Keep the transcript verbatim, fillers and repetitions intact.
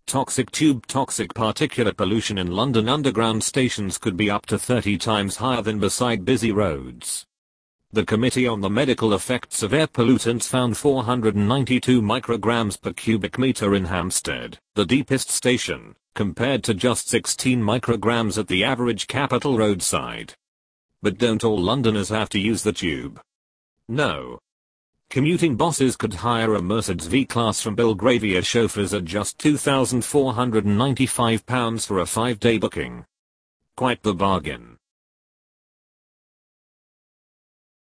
Toxic tube toxic particulate pollution in London Underground stations could be up to thirty times higher than beside busy roads. The Committee on the Medical Effects of Air Pollutants found four hundred ninety-two micrograms per cubic meter in Hampstead, the deepest station, compared to just sixteen micrograms at the average Capital roadside. But don't all Londoners have to use the tube? No. Commuting bosses could hire a Mercedes V-Class from Belgravia chauffeurs at just two thousand four hundred ninety-five pounds for a five-day booking. Quite the bargain.